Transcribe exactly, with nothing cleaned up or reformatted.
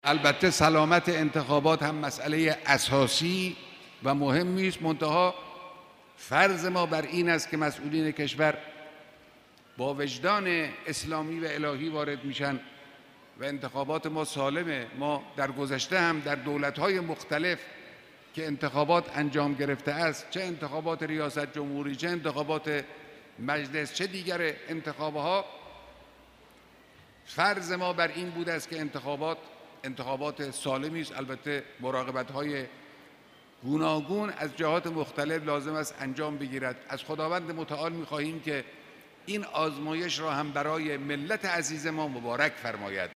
البته سلامت انتخابات هم مسئله اساسی و مهمی است، منتها فرض ما بر این است که مسئولین کشور با وجدان اسلامی و الهی وارد میشن و انتخابات ما سالمه. ما در گذشته هم در دولت‌های مختلف که انتخابات انجام گرفته است، چه انتخابات ریاست جمهوری، چه انتخابات مجلس، چه دیگر انتخابات، فرض ما بر این بوده است که انتخابات انتخابات سالمی است. البته مراقبت‌های گوناگون از جهات مختلف لازم است انجام بگیرد. از خداوند متعال می‌خواهیم که این آزمایش را هم برای ملت عزیز ما مبارک فرماید.